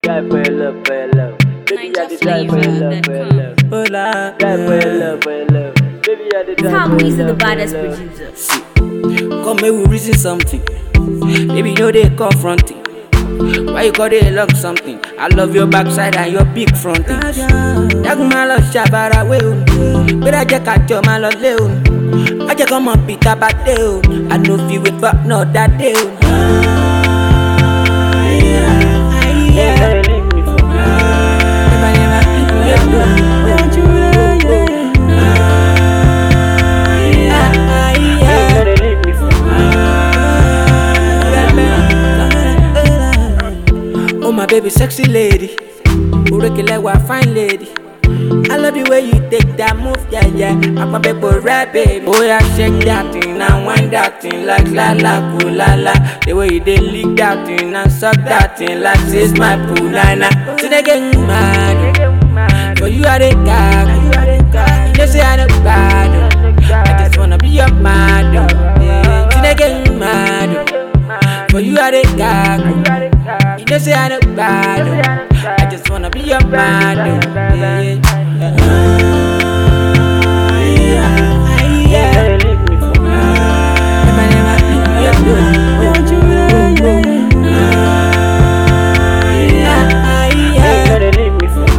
Die for your love, for your love. Baby, I did die for your love, for your love. Hola. Die for your love, for your love. Baby, I did die Tom for your Weezy, the love, for your baddest love. producer. Come make we reason something. Baby, no they confronting. Why you call they love something? I love your backside and your big fronting. That my love shabara way. But I just catch your man love leon. I just come on Peter Bateo. I know if you wait for no that day. Never leave me for never leave me for Oh my baby, sexy lady. Like fine lady. I love the way you take that move, yeah, yeah. I'm my baby, right, baby. Oh yeah, shake that thing and wind that thing like la la, cool la la. The way you dey lick that thing and suck that thing like this my pool, na na. Today getting mad, but you are the guy. You just say I'm the bad. I just wanna be your man. Today getting mad, but you are the guy. You just say I'm the bad. I just wanna be your man. never leave me for never leave me for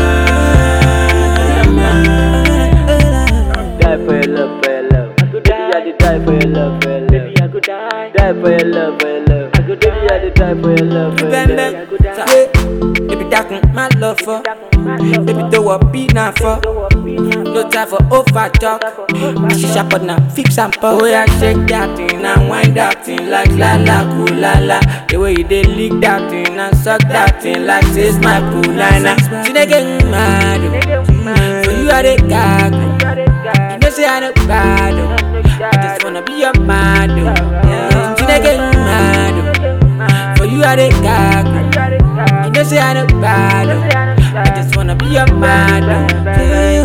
die for your love, for your love. Baby, I did die for your love, for your love. Baby, I could die for your love, for your love. Baby, I did die for your love, for your love. Baby, that my love for. Baby, do what be now for. No time for over talk. She sharp but now fix and pop. Oh yeah, shake that thing and wind that thing like la la, cool la la. The way you dey lick that thing and suck that thing like this my pool liner. She dey get mad, so you are the gag. You know say I'm the bad. I just wanna be your man. She dey get mad, so you are the gag. You know say I'm the bad. I just wanna be your man.